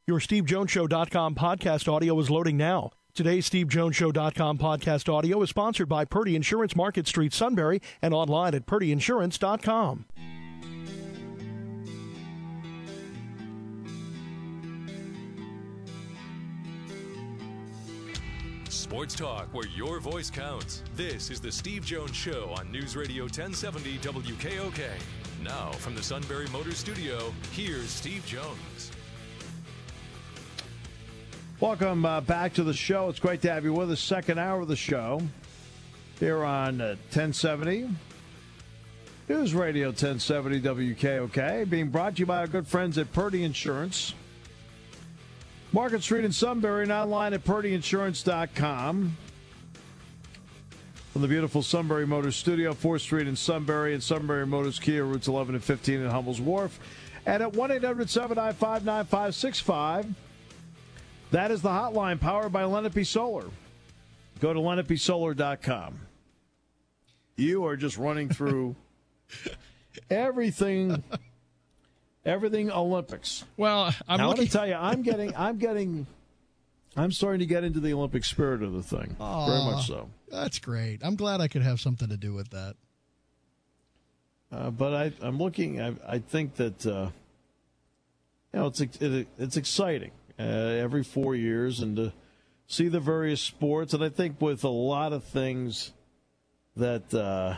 Your SteveJonesShow.com podcast audio is loading now. Today's SteveJonesShow.com podcast audio is sponsored by Purdy Insurance, Market Street, Sunbury, and online at PurdyInsurance.com. Sports talk where your voice counts. This is the Steve Jones Show on News Radio 1070 WKOK. Now, from the Sunbury Motors Studio, here's Steve Jones. Welcome back to the show. It's great to have you with us. Second hour of the show here on 1070. News Radio 1070 WKOK. Being brought to you by our good friends at Purdy Insurance. Market Street in Sunbury and online at PurdyInsurance.com. From the beautiful Sunbury Motors Studio, 4th Street in Sunbury, and Sunbury Motors Kia, routes 11 and 15 in Hummel's Wharf. And at 1-800-795-9565. That is the hotline powered by Lenape Solar. Go to LenapeSolar.com. You are just running through everything Olympics. Well, Let me tell you, I'm starting to get into the Olympic spirit of the thing. Very much so. That's great. I'm glad I could have something to do with that. But I'm looking. I think that it's exciting. Every 4 years, and to see the various sports. And I think with a lot of things that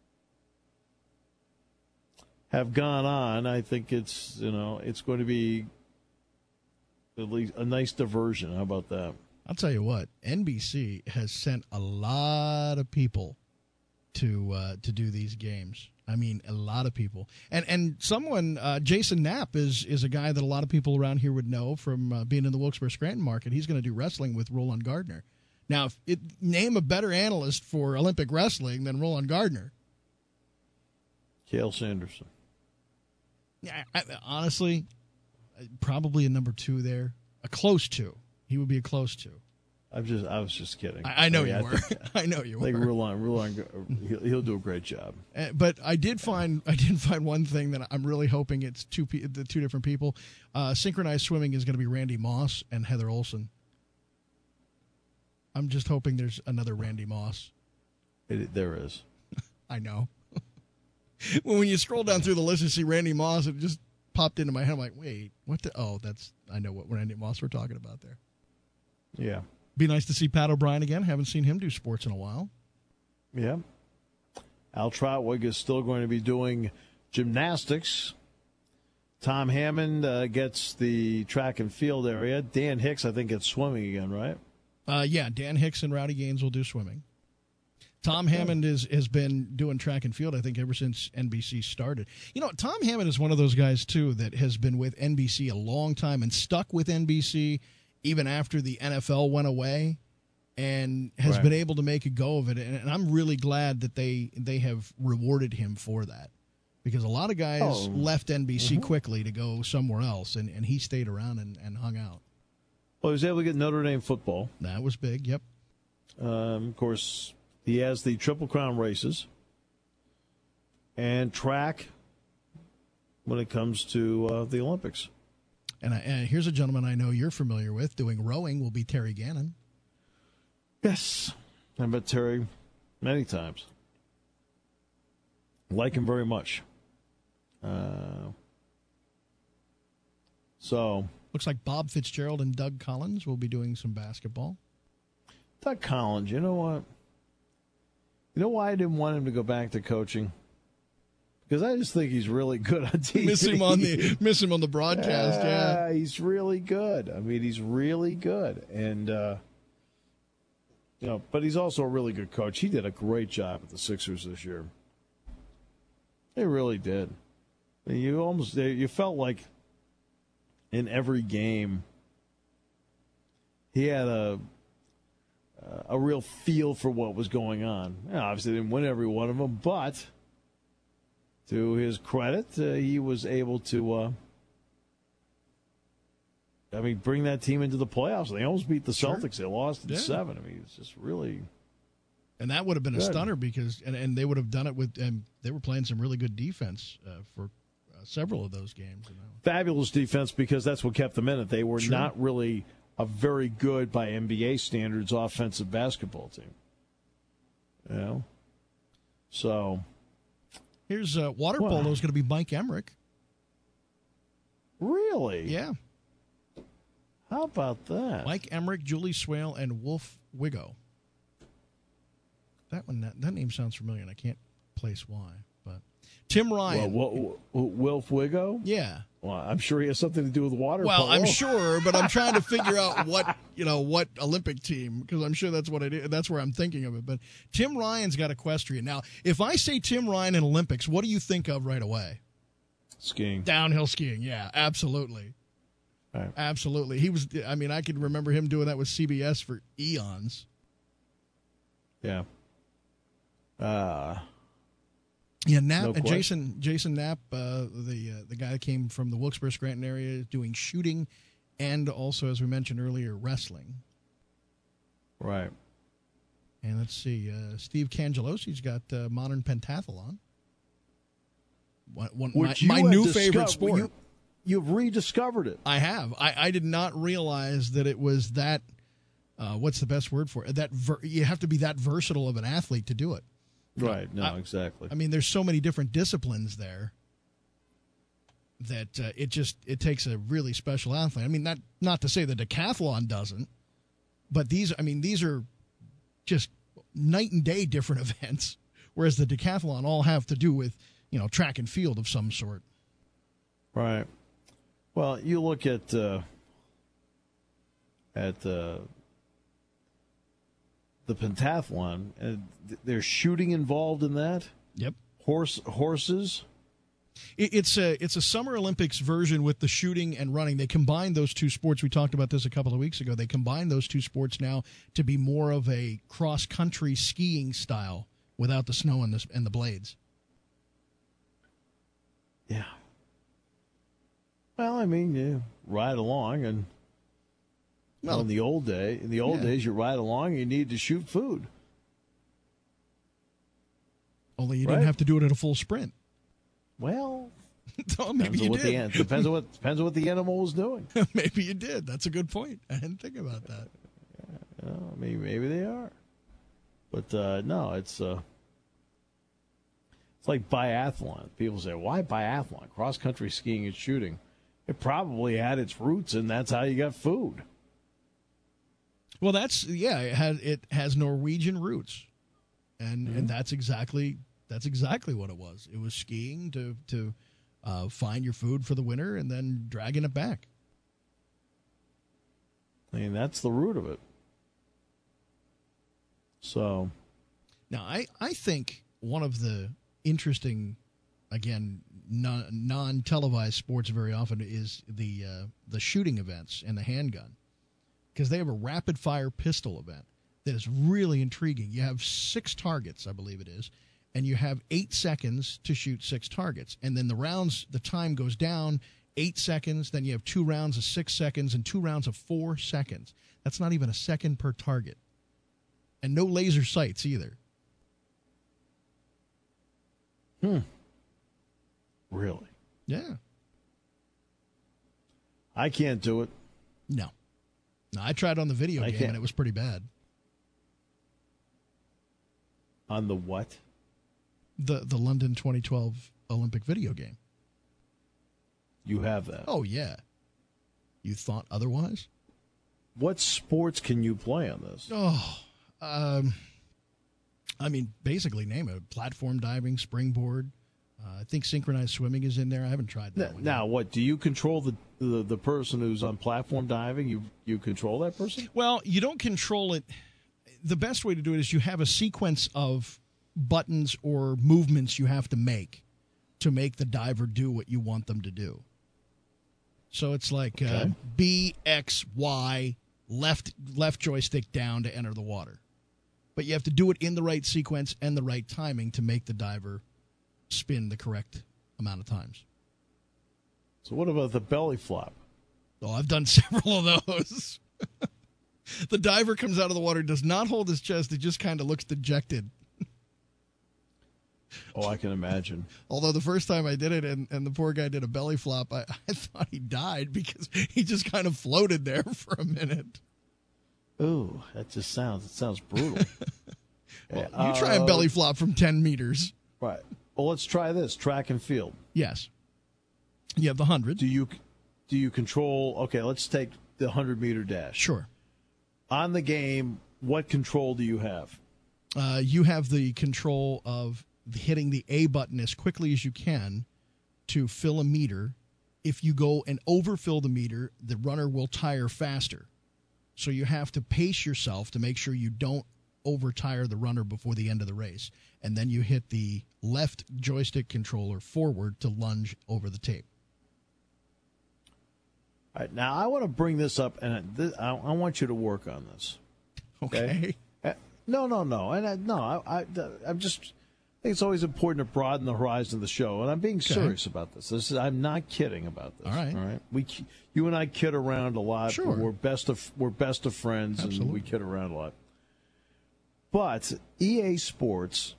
have gone on, I think it's going to be at least a nice diversion. How about that? I'll tell you what, NBC has sent a lot of people to do these games. I mean, a lot of people. And someone, Jason Knapp, is a guy that a lot of people around here would know from being in the Wilkes-Barre-Scranton market. He's going to do wrestling with Roland Gardner. Now, name a better analyst for Olympic wrestling than Roland Gardner. Cael Sanderson. Yeah, honestly, probably a number 2 there. A close 2. He would be a close 2. I was just kidding. I know you were. I know you were. I think Roland, he'll do a great job. But I did find one thing that I'm really hoping it's the two different people. Synchronized swimming is going to be Randy Moss and Heather Olsen. I'm just hoping there's another Randy Moss. There is. I know. When you scroll down through the list and see Randy Moss, it just popped into my head. I'm like, wait, what the? Oh, I know what Randy Moss we're talking about there. Yeah. Be nice to see Pat O'Brien again. Haven't seen him do sports in a while. Yeah. Al Trautwig is still going to be doing gymnastics. Tom Hammond gets the track and field area. Dan Hicks, I think, gets swimming again, right? Yeah, Dan Hicks and Rowdy Gaines will do swimming. Tom Hammond has been doing track and field, I think, ever since NBC started. You know, Tom Hammond is one of those guys, too, that has been with NBC a long time and stuck with NBC even after the NFL went away, and has been able to make a go of it. And I'm really glad that they have rewarded him for that, because a lot of guys left NBC quickly to go somewhere else, and he stayed around and hung out. Well, he was able to get Notre Dame football. That was big, yep. Of course, he has the Triple Crown races and track when it comes to the Olympics. And here's a gentleman I know you're familiar with doing rowing will be Terry Gannon. Yes. I met Terry many times. Like him very much. Looks like Bob Fitzgerald and Doug Collins will be doing some basketball. Doug Collins, you know what? You know why I didn't want him to go back to coaching? Because I just think he's really good on TV. Miss him on the broadcast, yeah. He's really good. I mean, he's really good. And, but he's also a really good coach. He did a great job at the Sixers this year. He really did. You felt like in every game he had a real feel for what was going on. Obviously, didn't win every one of them, but to his credit, he was able to, bring that team into the playoffs. They almost beat the Celtics. They lost in 7. I mean, it's just really. And that would have been a stunner because, and they would have done it with, and they were playing some really good defense for several of those games. Fabulous defense because that's what kept them in it. They were not really a very good, by NBA standards, offensive basketball team. You know? So. Here's water polo is going to be Mike Emmerich. Really? Yeah. How about that? Mike Emmerich, Julie Swale, and Wolf Wigo. That name sounds familiar, and I can't place why. But Tim Ryan. Wolf Wigo? Yeah. Well, I'm sure he has something to do with water polo. Well, I'm sure, but I'm trying to figure out what Olympic team, because I'm sure that's what it is. That's where I'm thinking of it. But Tim Ryan's got equestrian. Now, if I say Tim Ryan in Olympics, what do you think of right away? Skiing. Downhill skiing, yeah, absolutely. Right. Absolutely. He was. I mean, I could remember him doing that with CBS for eons. Yeah. Yeah, Knapp, No Jason Knapp, the guy that came from the Wilkes-Barre Scranton area, doing shooting and also, as we mentioned earlier, wrestling. Right. And let's see, Steve Cangelosi's got modern pentathlon. My new favorite sport. You've rediscovered it. I have. I did not realize that it was that. What's the best word for it? You have to be that versatile of an athlete to do it. Right. No, exactly. I mean, there's so many different disciplines there that it takes a really special athlete. I mean, not to say the decathlon doesn't, but these are just night and day different events, whereas the decathlon all have to do with, track and field of some sort. Right. Well, you look at the pentathlon, and there's shooting involved in that. Yep. Horses. It's a Summer Olympics version with the shooting and running. They combine those two sports. We talked about this a couple of weeks ago. They combine those two sports now to be more of a cross-country skiing style without the snow and the blades. Yeah. Well, I mean, you ride along, and in the old days, you ride along and you need to shoot food. Only you didn't have to do it at a full sprint. Well, maybe you did. Depends on what the animal was doing. Maybe you did. That's a good point. I didn't think about that. I mean, maybe they are, but no, it's like biathlon. People say, "Why biathlon? Cross country skiing and shooting." It probably had its roots, and that's how you got food. Well, it has Norwegian roots, and that's exactly what it was. It was skiing to find your food for the winter and then dragging it back. I mean, that's the root of it. So, now I think one of the interesting, again, non-televised sports very often is the shooting events and the handgun, because they have a rapid-fire pistol event that is really intriguing. You have 6 targets, I believe it is, and you have 8 seconds to shoot 6 targets. And then the time goes down 8 seconds, then you have 2 rounds of 6 seconds and 2 rounds of 4 seconds. That's not even a second per target. And no laser sights either. Really? Yeah. I can't do it. No, I tried on the video game, and it was pretty bad. On the what? The London 2012 Olympic video game. You have that? Oh, yeah. You thought otherwise? What sports can you play on this? I mean, basically name it. Platform diving, springboard. I think synchronized swimming is in there. I haven't tried that one. Now, what, do you control the person who's on platform diving? You control that person? Well, you don't control it. The best way to do it is you have a sequence of buttons or movements you have to make the diver do what you want them to do. So it's like B, X, Y, left joystick down to enter the water. But you have to do it in the right sequence and the right timing to make the diver spin the correct amount of times. So what about the belly flop? Oh, I've done several of those. The diver comes out of the water, does not hold his chest. It just kind of looks dejected. Oh, I can imagine. Although the first time I did it and the poor guy did a belly flop, I thought he died because he just kind of floated there for a minute. Ooh, it sounds brutal. Well, you try a belly flop from 10 meters. Right. Well, let's try this, track and field. Yes. You have the 100. Do you control, okay, let's take the 100-meter dash. Sure. On the game, what control do you have? You have the control of hitting the A button as quickly as you can to fill a meter. If you go and overfill the meter, the runner will tire faster. So you have to pace yourself to make sure you don't overtire the runner before the end of the race. And then you hit the left joystick controller forward to lunge over the tape. All right, now I want to bring this up, and I want you to work on this. Okay. No. And I'm just I think it's always important to broaden the horizon of the show, and I'm being serious about this. I'm not kidding about this. All right. You and I kid around a lot. Sure. We're best of friends, Absolutely. and we kid around a lot. But EA Sports,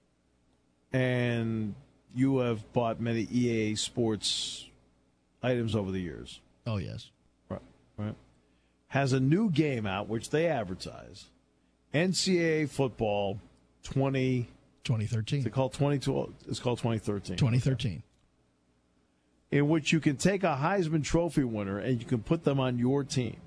and you have bought many EA Sports items over the years. Oh, yes. Right. Has a new game out, which they advertise, NCAA Football 2013. Is it called 2012? It's called 2013. 2013. In which you can take a Heisman Trophy winner and you can put them on your team.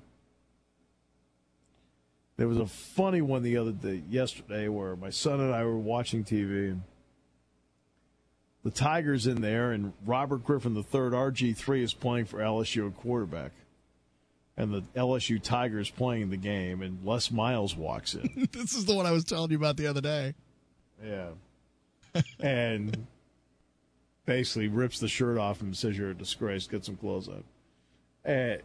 There was a funny one yesterday, where my son and I were watching TV, and the Tigers in there, and Robert Griffin III, RG3, is playing for LSU at quarterback. And the LSU Tigers playing the game, and Les Miles walks in. This is the one I was telling you about the other day. Yeah. And basically rips the shirt off and says, "You're a disgrace. Get some clothes on." And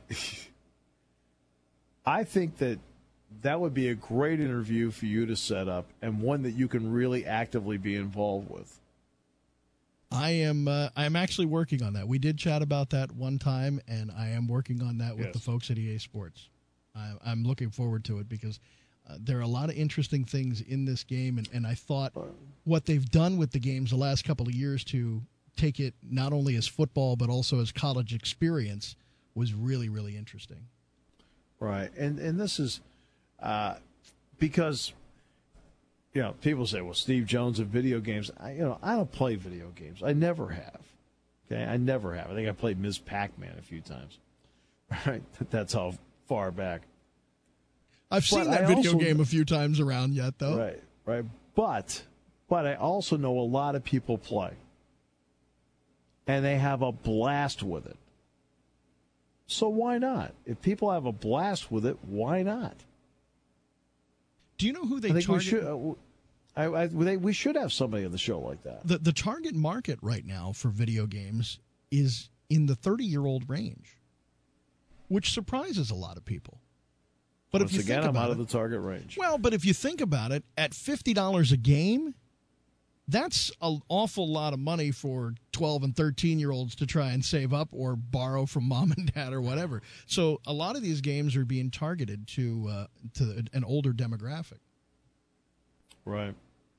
I think that would be a great interview for you to set up, and one that you can really actively be involved with. I'm actually working on that. We did chat about that one time, and I am working on that with the folks at EA Sports. I'm looking forward to it because there are a lot of interesting things in this game, and I thought what they've done with the games the last couple of years to take it not only as football but also as college experience was really, really interesting. Right, and this is because people say, "Well, Steve Jones of video games." I don't play video games. I never have. Okay, I never have. I think I played Ms. Pac-Man a few times. Right, that's how far back. I've seen that video game a few times around yet, though. Right. But I also know a lot of people play, and they have a blast with it. So why not? If people have a blast with it, why not? Do you know who they target? We should have somebody on the show like that. The target market right now for video games is in the 30-year-old range, which surprises a lot of people. But Once again, I'm out of the target range. Well, but if you think about it, at $50 a game, that's an awful lot of money for 12 and 13-year-olds to try and save up or borrow from mom and dad or whatever. So a lot of these games are being targeted to an older demographic. Right.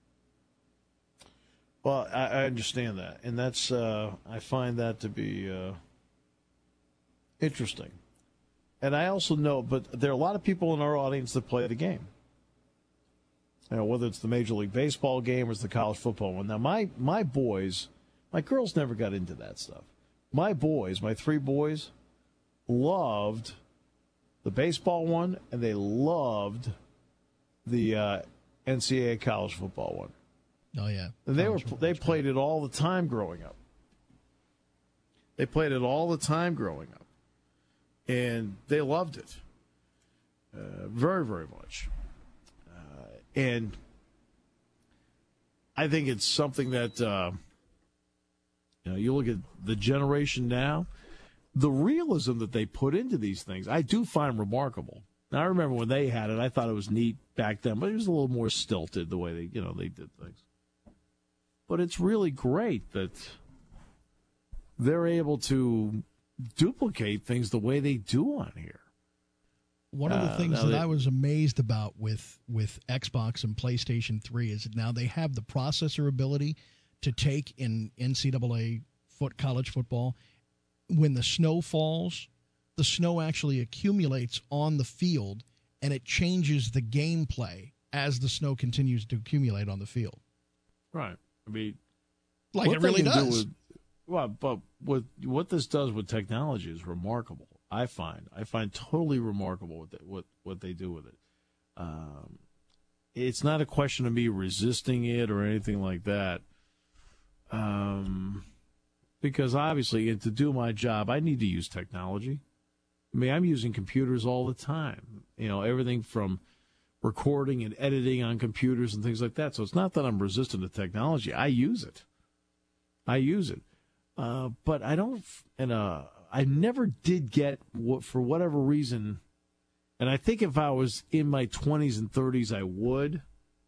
Well, I understand that, and that's I find that to be interesting. And I also know, but there are a lot of people in our audience that play the game. Whether it's the Major League Baseball game or it's the college football one. Now, my boys, my girls never got into that stuff. My boys, my three boys, loved the baseball one, and they loved the NCAA college football one. Oh yeah, and they played it all the time growing up. And they loved it very, very much. And I think it's something that, you look at the generation now, the realism that they put into these things, I do find remarkable. Now, I remember when they had it, I thought it was neat back then, but it was a little more stilted the way they did things. But it's really great that they're able to duplicate things the way they do on here. One of the things that I was amazed about with Xbox and PlayStation 3 is that now they have the processor ability to take in NCAA college football. When the snow falls, the snow actually accumulates on the field, and it changes the gameplay as the snow continues to accumulate on the field. Right. I mean, like it really does. But what this does with technology is remarkable. I find totally remarkable what they do with it. It's not a question of me resisting it or anything like that. Because obviously, to do my job, I need to use technology. I mean, I'm using computers all the time. Everything from recording and editing on computers and things like that. So it's not that I'm resistant to technology. I use it. But I don't, I never did get, for whatever reason, and I think if I was in my 20s and 30s, I would.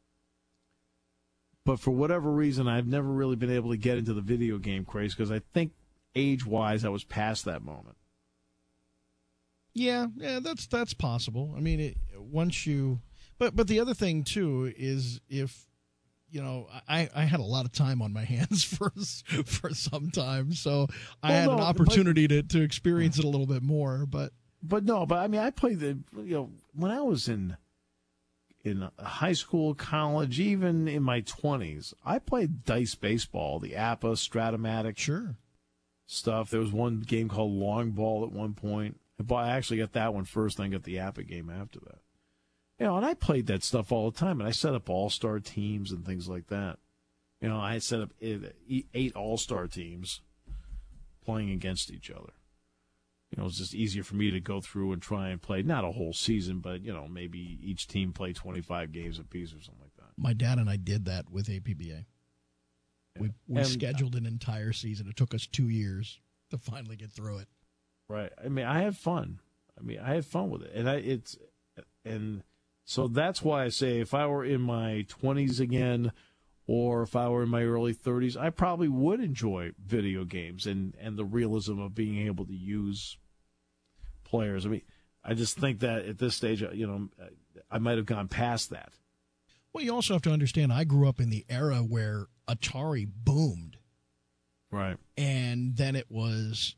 But for whatever reason, I've never really been able to get into the video game craze because I think age-wise, I was past that moment. Yeah, that's possible. I mean, but the other thing too is if I had a lot of time on my hands for some time, so I had an opportunity to experience it a little bit more. But I mean, I played when I was in high school, college, even in my 20s, I played dice baseball, the APA, Stratomatic stuff. There was one game called Long Ball at one point. I actually got that one first, then got the APA game after that. And I played that stuff all the time, and I set up all-star teams and things like that. I set up 8 all-star teams playing against each other. It was just easier for me to go through and try and play, not a whole season, but, maybe each team play 25 games apiece or something like that. My dad and I did that with APBA. Yeah. We scheduled an entire season. It took us 2 years to finally get through it. Right. I mean, I had fun. I had fun with it. And so that's why I say if I were in my 20s again or if I were in my early 30s, I probably would enjoy video games and the realism of being able to use players. I mean, I just think that at this stage, I might have gone past that. Well, you also have to understand I grew up in the era where Atari boomed. Right. And then it was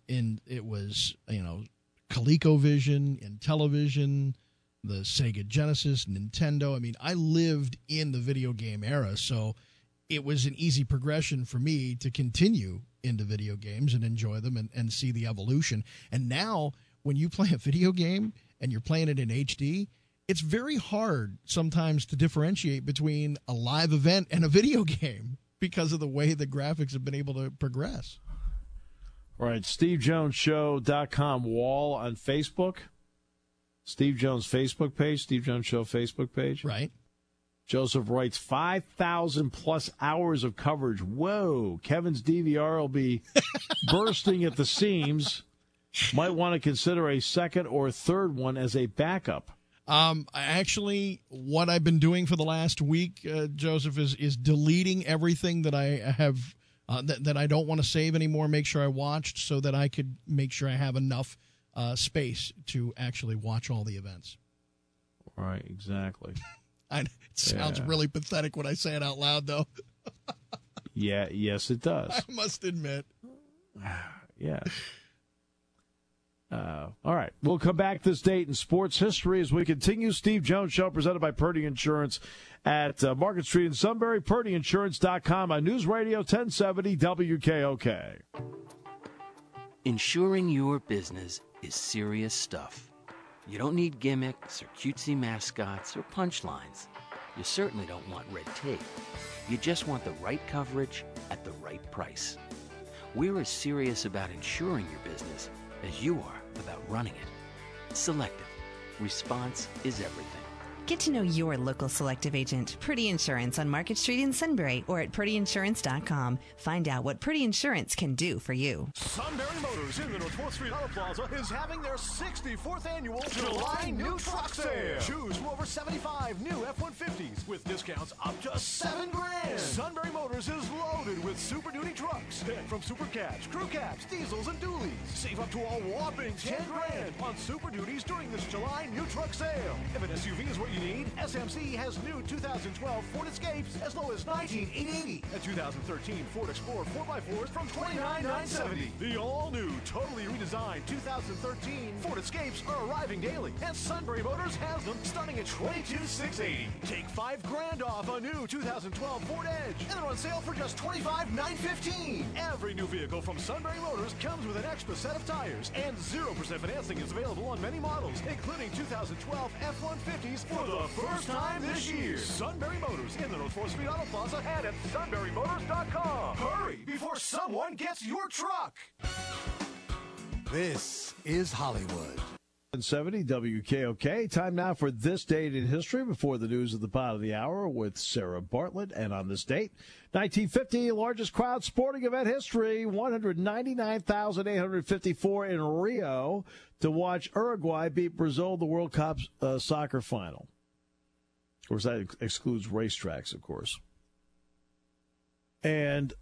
ColecoVision in television, the Sega Genesis, Nintendo. I mean, I lived in the video game era, so it was an easy progression for me to continue into video games and enjoy them and see the evolution. And now, when you play a video game and you're playing it in HD, it's very hard sometimes to differentiate between a live event and a video game because of the way the graphics have been able to progress. All right, SteveJonesShow.com wall on Facebook. Steve Jones Facebook page, Steve Jones Show Facebook page. Right. Joseph writes 5,000 plus hours of coverage. Whoa, Kevin's DVR will be bursting at the seams. Might want to consider a second or third one as a backup. Actually, what I've been doing for the last week, Joseph, is deleting everything that I have that I don't want to save anymore, make sure I watched, so that I could make sure I have enough space to actually watch all the events. Right, exactly. It sounds really pathetic when I say it out loud, though. Yes, it does. I must admit. Yeah. All right. We'll come back this date in sports history as we continue. Steve Jones Show presented by Purdy Insurance at Market Street in Sunbury. PurdyInsurance.com on News Radio 1070 WKOK. Insuring your business is serious stuff. You don't need gimmicks or cutesy mascots or punchlines. You certainly don't want red tape. You just want the right coverage at the right price. We're as serious about insuring your business as you are about running it. Selective. Response is everything. Get to know your local Selective agent, Purdy Insurance, on Market Street in Sunbury or at PurdyInsurance.com. Find out what Purdy Insurance can do for you. Sunbury Motors in the North 4th Street Auto Plaza is having their 64th annual July New Truck Sale. Choose from over 75 new F-150s with discounts up to $7,000. Sunbury Motors is loaded with Super Duty trucks. Pick from Super Cabs, Crew Cabs, Diesels, and Dualies. Save up to a whopping $10,000 on Super Duties during this July New Truck Sale. If an SUV is what you you need, SMC has new 2012 Ford Escapes as low as $19,880. A 2013 Ford Explorer 4x4s from $29,970. The all-new, totally redesigned 2013 Ford Escapes are arriving daily, and Sunbury Motors has them starting at $22,680. Take $5,000 off a new 2012 Ford Edge, and they're on sale for just $25,915. Every new vehicle from Sunbury Motors comes with an extra set of tires, and 0% financing is available on many models, including 2012 F-150s for the first time this year. Sunbury Motors in the North 4th Street Auto Plaza and at sunburymotors.com. Hurry before someone gets your truck. This is Hollywood. 70 WKOK. Time now for this date in history before the news at the bottom of the hour with Sarah Bartlett. And on this date, 1950, largest crowd sporting event history, 199,854 in Rio to watch Uruguay beat Brazil in the World Cup soccer final. Of course, that excludes racetracks, of course. And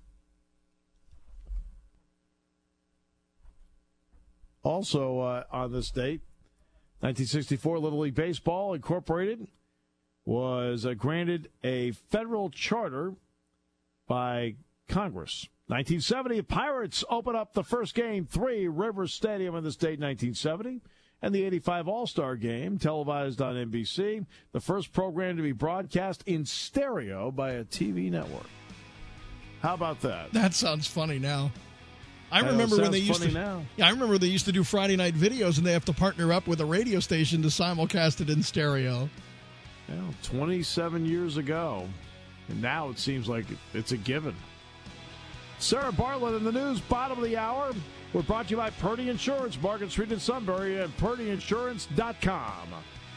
also on this date, 1964, Little League Baseball Incorporated was granted a federal charter by Congress. 1970, Pirates open up the first game, 3 Rivers Stadium on this date, 1970. And the 85 All-Star Game, televised on NBC, the first program to be broadcast in stereo by a TV network. How about that? That sounds funny now. I remember when they used to. Now. Yeah, I remember they used to do Friday night videos, and they have to partner up with a radio station to simulcast it in stereo. Yeah, 27 years ago, and now it seems like it's a given. Sarah Bartlett in the news, bottom of the hour. We're brought to you by Purdy Insurance, Market Street in Sunbury, and PurdyInsurance.com.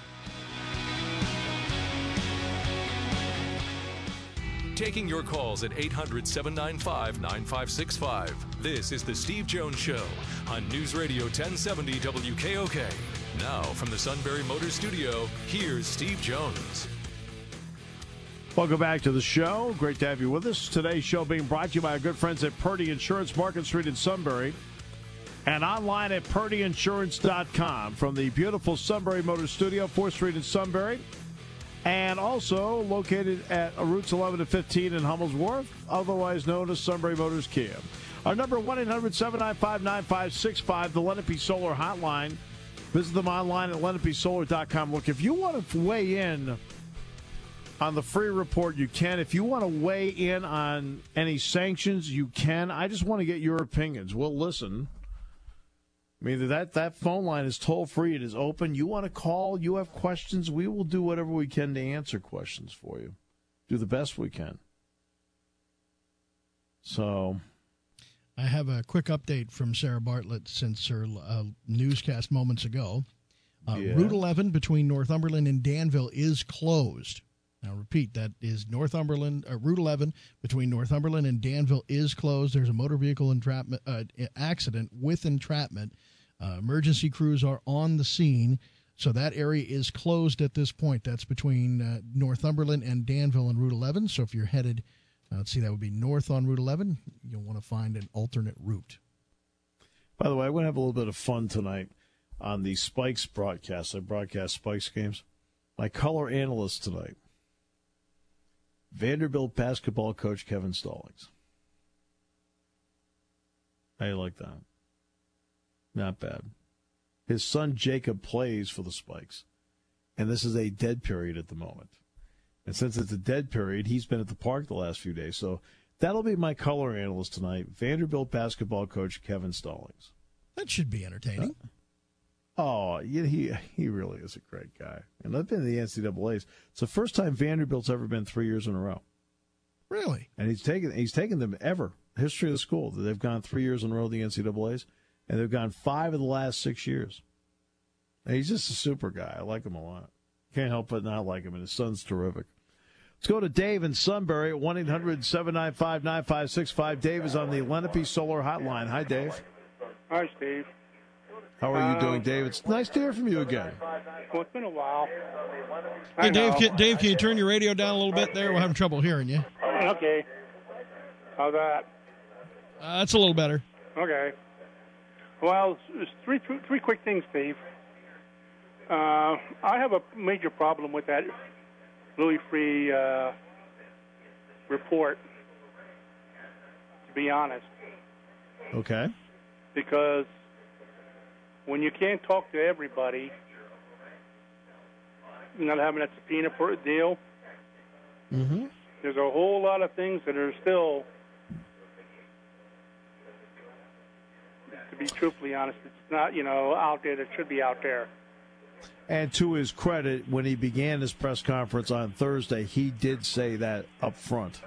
Taking your calls at 800-795-9565. This is the Steve Jones Show on News Radio 1070 WKOK. Now from the Sunbury Motors Studio, here's Steve Jones. Welcome back to the show. Great to have you with us. Today's show being brought to you by our good friends at Purdy Insurance, Market Street in Sunbury, and online at PurdyInsurance.com from the beautiful Sunbury Motors Studio, 4th Street in Sunbury. And also located at routes 11 to 15 in Hummel's Wharf, otherwise known as Sunbury Motors Kia. Our number 1-800-795-9565, the Lenape Solar Hotline. Visit them online at lenapesolar.com. Look, if you want to weigh in on the free report, you can. If you want to weigh in on any sanctions, you can. I just want to get your opinions. We'll listen. I mean, that phone line is toll-free. It is open. You want to call, you have questions, we will do whatever we can to answer questions for you. Do the best we can. So, I have a quick update from Sarah Bartlett since her newscast moments ago. Route 11 between Northumberland and Danville is closed. Now, repeat, that is Route 11 between Northumberland and Danville is closed. There's a motor vehicle accident with entrapment. Emergency crews are on the scene, so that area is closed at this point. That's between Northumberland and Danville and Route 11. So if you're headed, let's see, that would be north on Route 11. You'll want to find an alternate route. By the way, I'm going to have a little bit of fun tonight on the Spikes broadcast. I broadcast Spikes games. My color analyst tonight, Vanderbilt basketball coach Kevin Stallings. How you like that? Not bad. His son Jacob plays for the Spikes, and this is a dead period at the moment. And since it's a dead period, he's been at the park the last few days. So that'll be my color analyst tonight, Vanderbilt basketball coach Kevin Stallings. That should be entertaining. He really is a great guy. And I've been in the NCAAs. It's the first time Vanderbilt's ever been 3 years in a row. Really? And he's taken them ever. History of the school. They've gone 3 years in a row in the NCAAs, and they've gone 5 of the last 6 years. And he's just a super guy. I like him a lot. Can't help but not like him, and his son's terrific. Let's go to Dave in Sunbury at 1-800-795-9565. Dave is on the Lenape Solar Hotline. Hi, Dave. Hi, Steve. How are you doing, Dave? It's nice to hear from you again. Well, it's been a while. Hey, Dave, can you turn your radio down a little bit there? We're having trouble hearing you. Okay. How's that? That's a little better. Okay. Well, there's three quick things, Steve. I have a major problem with that Louis Freeh report, to be honest. Okay. Because when you can't talk to everybody, you're not having that subpoena for a deal, Mm-hmm. there's a whole lot of things that are still, to be truthfully honest, it's not, out there that should be out there. And to his credit, when he began his press conference on Thursday, he did say that up front.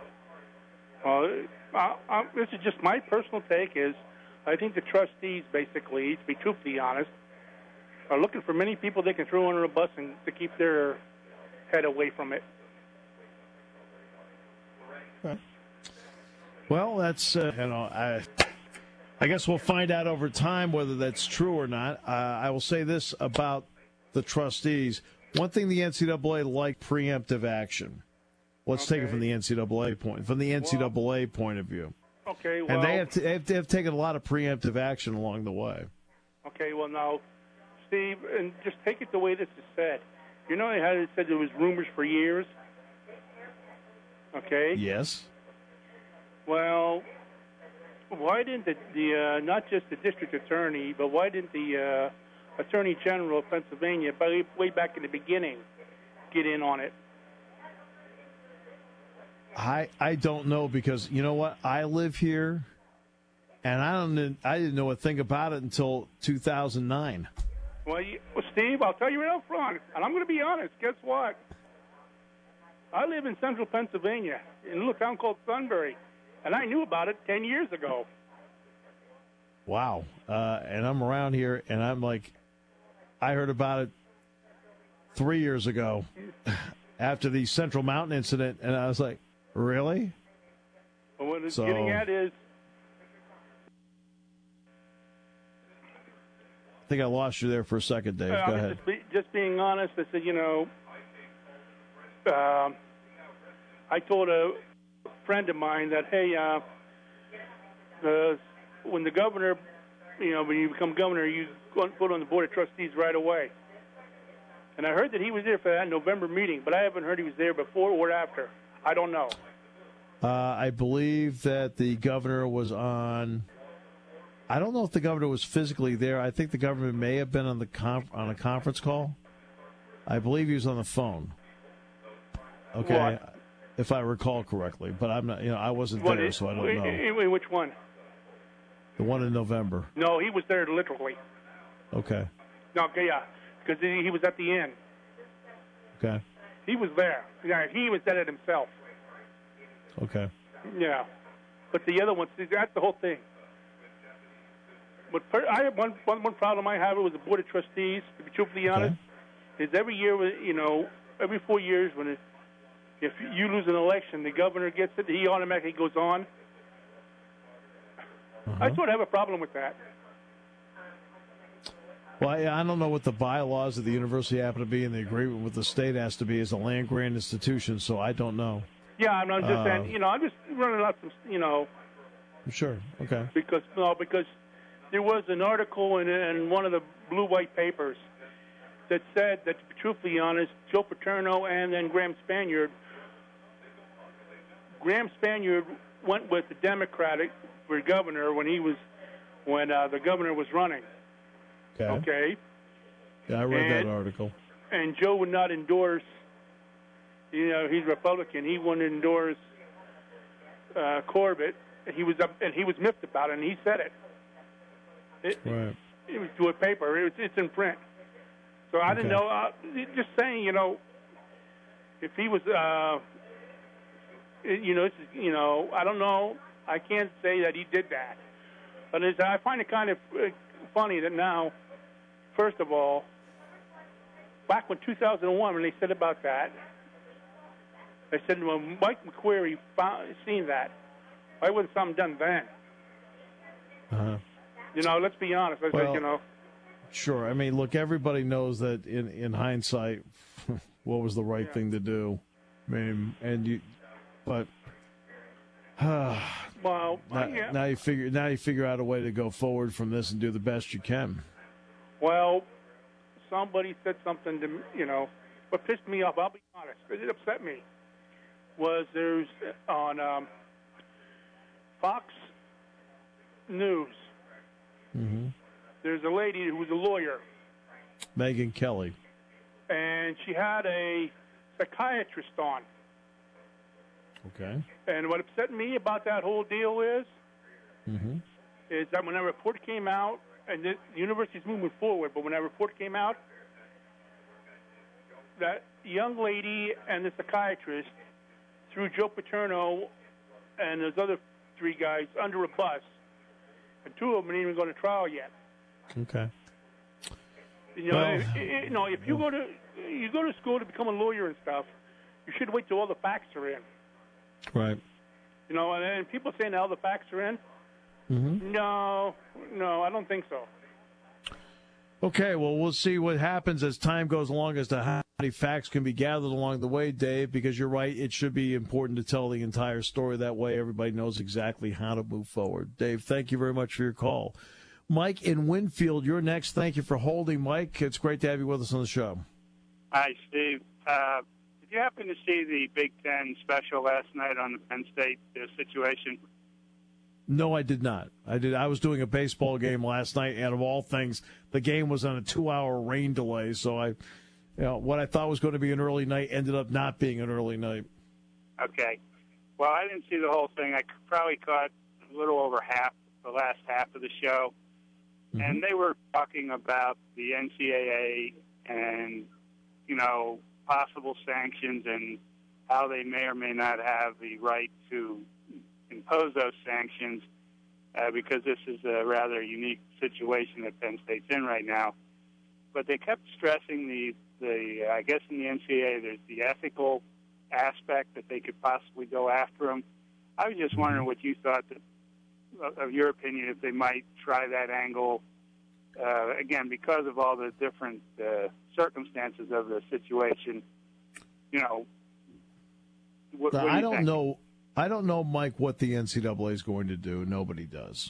This is just my personal take is I think the trustees, basically, to be truthfully honest, are looking for many people they can throw under a bus and to keep their head away from it. Okay. Well, that's, I guess we'll find out over time whether that's true or not. I will say this about the trustees. One thing the NCAA liked preemptive action. Let's take it from the NCAA point of view. Okay, well, and they have taken a lot of preemptive action along the way. Okay, well now, Steve, and just take it the way this is said. You know how it said there was rumors for years? Okay? Yes. Well, why didn't the not just the district attorney, but why didn't the Attorney General of Pennsylvania, way back in the beginning, get in on it? I don't know, because you know what? I live here, and I didn't know a thing about it until 2009. Well, Steve, I'll tell you right up front, and I'm going to be honest. Guess what? I live in central Pennsylvania, in a little town called Sunbury, and I knew about it 10 years ago. Wow. And I'm around here, and I'm like, I heard about it 3 years ago after the Central Mountain incident, and I was like, really? Well, what it's getting at is, I think I lost you there for a second, Dave. Go ahead. Just being honest, I said, I told a friend of mine that, hey, when the governor, when you become governor, you put on the Board of Trustees right away. And I heard that he was there for that November meeting, but I haven't heard he was there before or after. I don't know. I believe that the governor was on. I don't know if the governor was physically there. I think the governor may have been on on a conference call. I believe he was on the phone. Okay, what? If I recall correctly, but I'm not. I wasn't there, so I don't know. Which one? The one in November. No, he was there literally. Okay. No, okay, yeah, because he was at the end. Okay. He was there. Yeah, he even said it himself. Okay. Yeah, but the other one, that's the whole thing. But I have one problem I have with the Board of Trustees, to be truthfully honest, is every year, every 4 years, if you lose an election, the governor gets it, he automatically goes on. I sort of have a problem with that. Well, I don't know what the bylaws of the university happen to be, and the agreement with the state has to be as a land-grant institution, so I don't know. Yeah, I'm just saying, I'm just running out some, Sure, okay. Because there was an article in one of the blue-white papers that said that, to be truthfully honest, Joe Paterno and then Graham Spaniard went with the Democratic for governor when the governor was running. Okay. Yeah, I read that article. And Joe would not endorse. He's Republican. He wouldn't endorse Corbett. He was miffed about it, and he said it. Right. It was to a paper. It's in print. So I didn't know. Just saying, if he was, I don't know. I can't say that he did that. But I find it kind of funny that now, first of all, back when 2001, when they said about that, they said, when Mike McQuarrie seen that, why wasn't something done then? Let's be honest. Sure. I mean, look, everybody knows that in hindsight, what was the right thing to do. I mean, but well, now you figure out a way to go forward from this and do the best you can. Well, somebody said something to me, what pissed me off, I'll be honest, it upset me, was there's on Fox News, there's a lady who was a lawyer. Megyn Kelly. And she had a psychiatrist on. Okay. And what upset me about that whole deal is that when that report came out, and the university's moving forward, but when that report came out, that young lady and the psychiatrist threw Joe Paterno and those other 3 guys under a bus, and 2 of them ain't even going to trial yet. Okay. If you go to school to become a lawyer and stuff, you should wait till all the facts are in. Right. And people saying all the facts are in. No, I don't think so. Okay, well, we'll see what happens as time goes along as to how many facts can be gathered along the way, Dave, because you're right, it should be important to tell the entire story. That way everybody knows exactly how to move forward. Dave, thank you very much for your call. Mike in Winfield, you're next. Thank you for holding, Mike. It's great to have you with us on the show. Hi, Steve. Did you happen to see the Big Ten special last night on the Penn State situation? No, I did not. I was doing a baseball game last night, and of all things, the game was on a 2-hour rain delay. So what I thought was going to be an early night ended up not being an early night. Okay. Well, I didn't see the whole thing. I probably caught a little over the last half of the show. And they were talking about the NCAA and, possible sanctions and how they may or may not have the right to impose those sanctions because this is a rather unique situation that Penn State's in right now. But they kept stressing I guess in the NCAA there's the ethical aspect that they could possibly go after them. I was just wondering what you thought of your opinion if they might try that angle, again, because of all the different circumstances of the situation. What I don't know. I don't know, Mike, what the NCAA is going to do. Nobody does.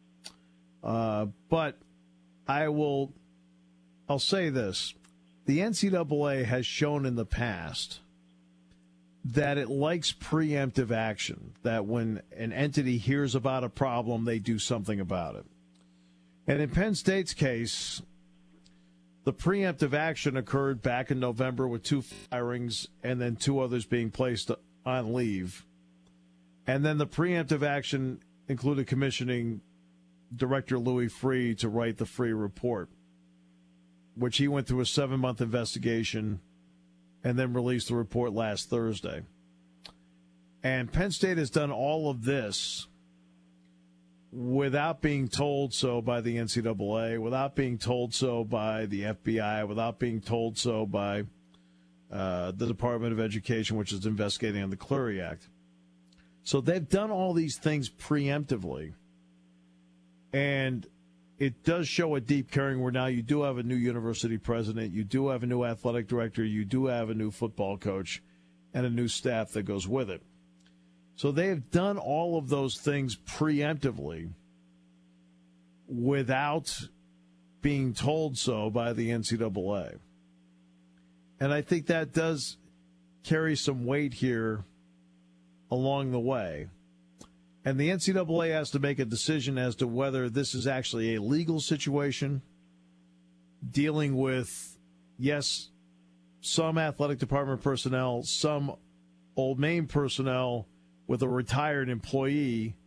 But I'll say this. The NCAA has shown in the past that it likes preemptive action, that when an entity hears about a problem, they do something about it. And in Penn State's case, the preemptive action occurred back in November with 2 firings and then 2 others being placed on leave. And then the preemptive action included commissioning Director Louis Freeh to write the Freeh report, which he went through a 7-month investigation and then released the report last Thursday. And Penn State has done all of this without being told so by the NCAA, without being told so by the FBI, without being told so by the Department of Education, which is investigating on the Clery Act. So they've done all these things preemptively. And it does show a deep caring where now you do have a new university president, you do have a new athletic director, you do have a new football coach, and a new staff that goes with it. So they have done all of those things preemptively without being told so by the NCAA. And I think that does carry some weight here along the way. And the NCAA has to make a decision as to whether this is actually a legal situation dealing with, yes, some athletic department personnel, some Old Main personnel with a retired employee,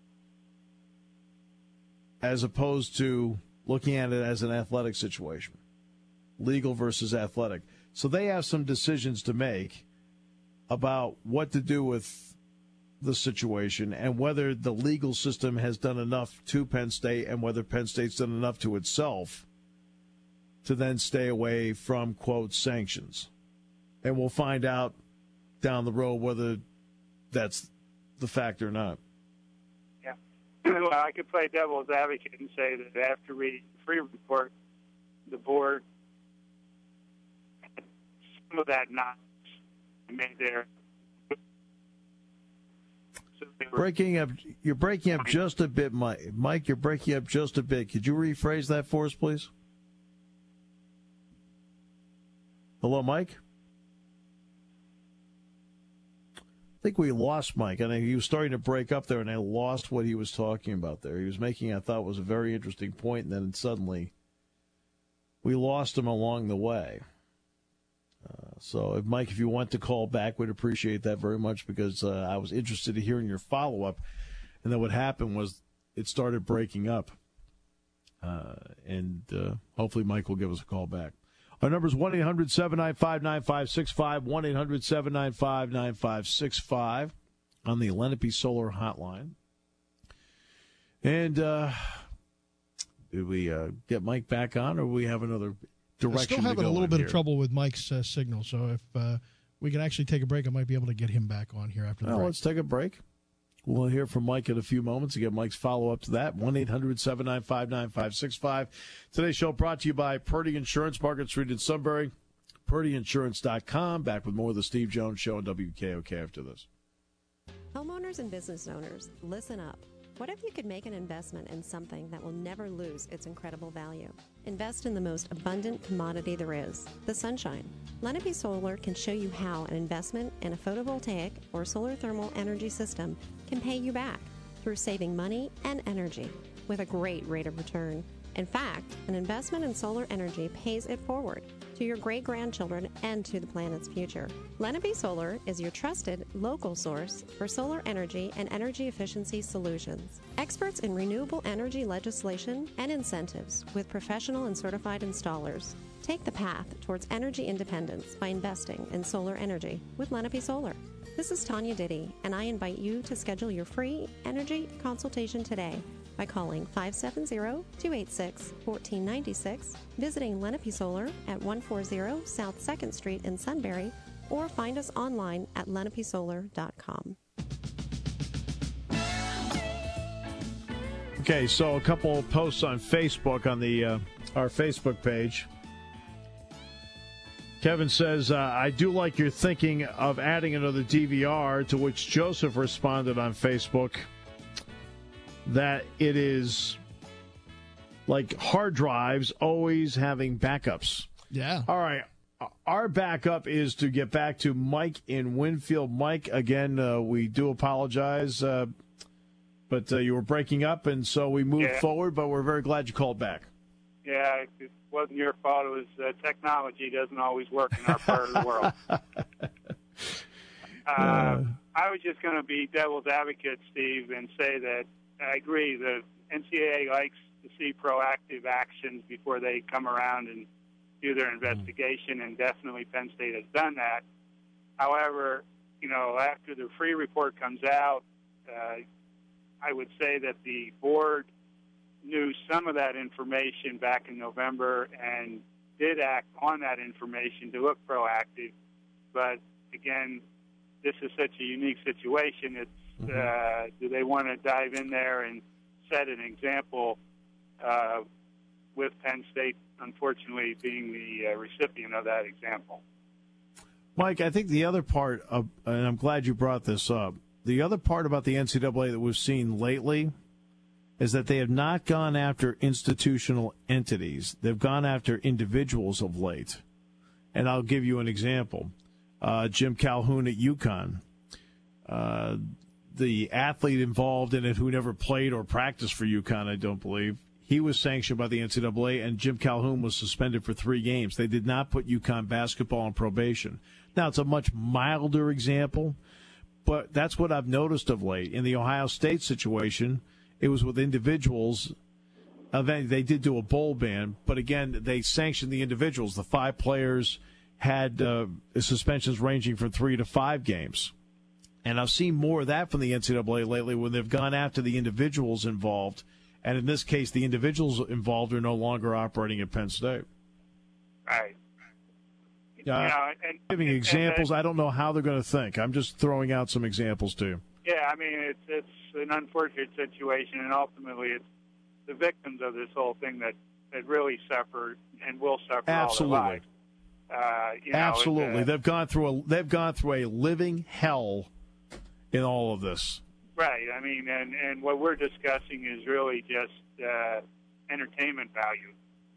as opposed to looking at it as an athletic situation, legal versus athletic. So they have some decisions to make about what to do with the situation and whether the legal system has done enough to Penn State and whether Penn State's done enough to itself to then stay away from, quote, sanctions. And we'll find out down the road whether that's the fact or not. Yeah. Well, I could play devil's advocate and say that after reading the Freeh report, the board had some of that not made their. You're breaking up just a bit, Mike. Mike, you're breaking up just a bit. Could you rephrase that for us, please? Hello, Mike? I think we lost Mike. I think he was starting to break up there, and I lost what he was talking about there. He was making, I thought, was a very interesting point, and then suddenly we lost him along the way. So, Mike, if you want to call back, we'd appreciate that very much because I was interested in hearing your follow-up. And then what happened was it started breaking up. And hopefully Mike will give us a call back. Our number is 1-800-795-9565, 1-800-795-9565 on the Lenape Solar Hotline. And did we get Mike back on, or we have another direction I'm still having to go a little bit here? of trouble with Mike's signal, so if we can actually take a break, I might be able to get him back on here after the break. Let's take a break. We'll hear from Mike in a few moments to get Mike's follow-up to that. 1-800-795-9565. Today's show brought to you by Purdy Insurance, Market Street in Sunbury, PurdyInsurance.com. Back with more of the Steve Jones Show on WKOK after this. Homeowners and business owners, listen up. What if you could make an investment in something that will never lose its incredible value? Invest in the most abundant commodity there is, the sunshine. Lenape Solar can show you how an investment in a photovoltaic or solar thermal energy system can pay you back through saving money and energy with a great rate of return. In fact, an investment in solar energy pays it forward to your great-grandchildren and to the planet's future. Lenape Solar is your trusted local source for solar energy and energy efficiency solutions. Experts in renewable energy legislation and incentives with professional and certified installers. Take the path towards energy independence by investing in solar energy with Lenape Solar. This is Tanya Diddy, and I invite you to schedule your free energy consultation today by calling 570-286-1496, visiting Lenape Solar at 140 South 2nd Street in Sunbury, or find us online at lenapesolar.com. Okay, so a couple of posts on Facebook on the our Facebook page. Kevin says, I do like your thinking of adding another DVR, to which Joseph responded on Facebook that it is like hard drives always having backups. Yeah. All right. Our backup is to get back to Mike in Winfield. Mike, again, we do apologize, but you were breaking up, and so we moved forward, but we're very glad you called back. Yeah, it wasn't your fault. It was technology doesn't always work in our part of the world. I was just going to be devil's advocate, Steve, and say that I agree. The NCAA likes to see proactive actions before they come around and do their investigation, and definitely Penn State has done that. However, after the free report comes out, I would say that the board knew some of that information back in November and did act on that information to look proactive. But, again, this is such a unique situation. It's do they want to dive in there and set an example with Penn State, unfortunately, being the recipient of that example? Mike, I think the other part of, and I'm glad you brought this up, the other part about the NCAA that we've seen lately is that they have not gone after institutional entities. They've gone after individuals of late. And I'll give you an example. Jim Calhoun at UConn. The athlete involved in it who never played or practiced for UConn, I don't believe, he was sanctioned by the NCAA, and Jim Calhoun was suspended for 3 games. They did not put UConn basketball on probation. Now, it's a much milder example, but that's what I've noticed of late. In the Ohio State situation, it was with individuals. They did do a bowl ban, but again, they sanctioned the individuals. The 5 players had suspensions ranging from 3 to 5 games. And I've seen more of that from the NCAA lately when they've gone after the individuals involved. And in this case, the individuals involved are no longer operating at Penn State. Right. Giving examples, I don't know how they're going to think. I'm just throwing out some examples to you. Yeah, I mean, it's an unfortunate situation, and ultimately it's the victims of this whole thing that really suffer and will suffer all their lives. Absolutely. They've gone through a living hell in all of this. Right. I mean, and what we're discussing is really just entertainment value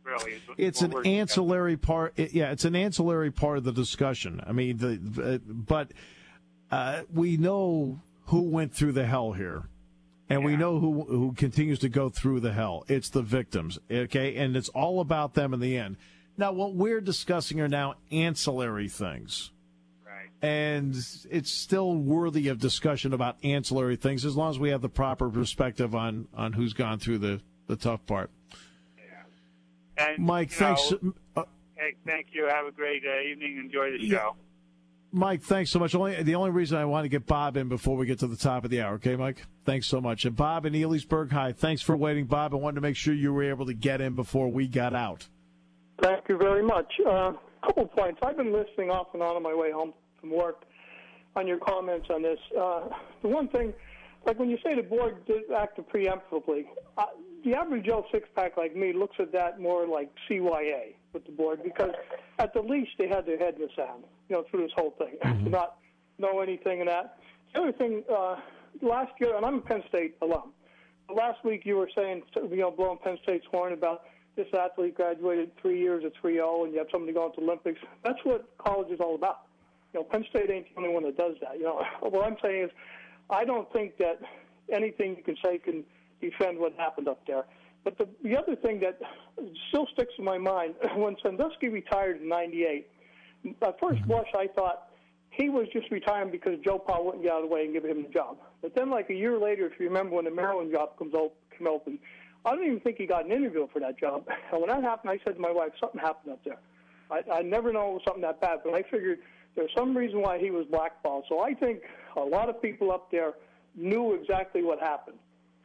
really. It's an ancillary part. It's an ancillary part of the discussion. I mean, but we know who went through the hell here. And we know who continues to go through the hell. It's the victims, okay? And it's all about them in the end. Now, what we're discussing are now ancillary things. Right. And it's still worthy of discussion about ancillary things as long as we have the proper perspective on who's gone through the tough part. Yeah. And, Mike, thanks. Hey, thank you. Have a great evening. Enjoy the show. Mike, thanks so much. The only reason I want to get Bob in before we get to the top of the hour, okay, Mike? Thanks so much. And Bob in Elysburg, hi. Thanks for waiting, Bob. I wanted to make sure you were able to get in before we got out. Thank you very much. A couple points. I've been listening off and on my way home from work on your comments on this. The one thing, like when you say the board did act preemptively, the average Joe six-pack like me looks at that more like CYA with the board, because at the least they had their head in the sand, through this whole thing, to not know anything in that. The other thing, last year, and I'm a Penn State alum, last week you were saying, blowing Penn State's horn about this athlete graduated 3 years at 3.0 and you have somebody going to the Olympics. That's what college is all about. Penn State ain't the only one that does that. What I'm saying is I don't think that anything you can say can defend what happened up there. But the other thing that still sticks in my mind, when Sandusky retired in '98, at first blush I thought he was just retiring because Joe Pa wouldn't get out of the way and give him the job. But then like a year later, if you remember when the Maryland job came open, I don't even think he got an interview for that job. And when that happened, I said to my wife, something happened up there. I never know it was something that bad, but I figured there's some reason why he was blackballed. So I think a lot of people up there knew exactly what happened.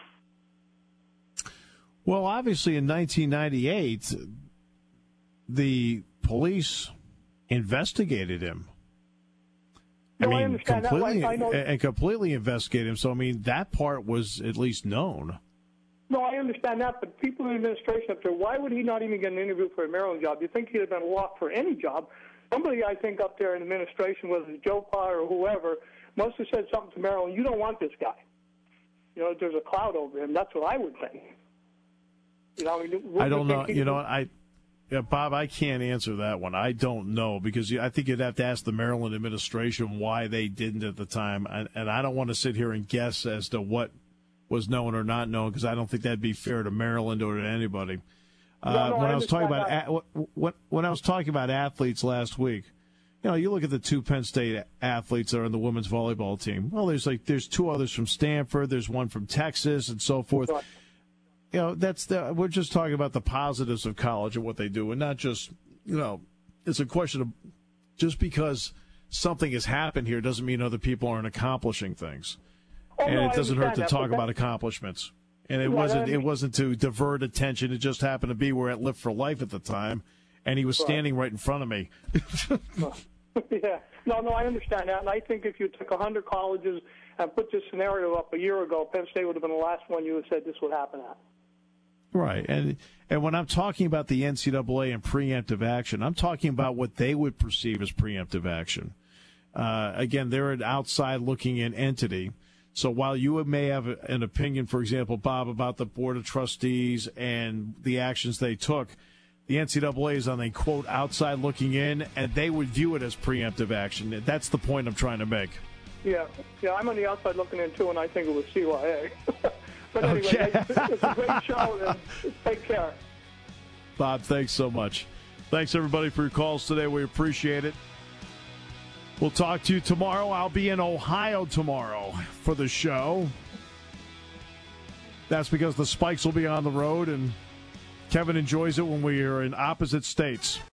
Well, obviously in 1998, the police investigated him. I understand completely, that. I know. And completely investigated him. So, I mean, that part was at least known. No, I understand that, but people in the administration up there, why would he not even get an interview for a Maryland job? You think he'd have been locked for any job? Somebody, I think, up there in the administration, whether it's Joe Pa or whoever, must have said something to Maryland, you don't want this guy. There's a cloud over him. That's what I would think. I don't know. Bob, I can't answer that one. I don't know, because I think you'd have to ask the Maryland administration why they didn't at the time. And I don't want to sit here and guess as to what was known or not known, because I don't think that'd be fair to Maryland or to anybody. When I was talking about athletes last week, you look at the two Penn State athletes that are on the women's volleyball team. Well, there's two others from Stanford, there's one from Texas, and so forth. We're just talking about the positives of college and what they do, and not just, it's a question of just because something has happened here doesn't mean other people aren't accomplishing things. It doesn't hurt to talk about accomplishments. And it wasn't to divert attention. It just happened to be we're at Lift for Life at the time, and he was standing right in front of me. Yeah. No, I understand that. And I think if you took 100 colleges and put this scenario up a year ago, Penn State would have been the last one you would have said this would happen at. Right. And when I'm talking about the NCAA and preemptive action, I'm talking about what they would perceive as preemptive action. Again, they're an outside-looking-in entity. So while you may have an opinion, for example, Bob, about the Board of Trustees and the actions they took, the NCAA is on a, quote, outside looking in, and they would view it as preemptive action. That's the point I'm trying to make. Yeah, I'm on the outside looking in, too, and I think it was CYA. But anyway, it's a great show, and take care. Bob, thanks so much. Thanks, everybody, for your calls today. We appreciate it. We'll talk to you tomorrow. I'll be in Ohio tomorrow for the show. That's because the Spikes will be on the road, and Kevin enjoys it when we are in opposite states.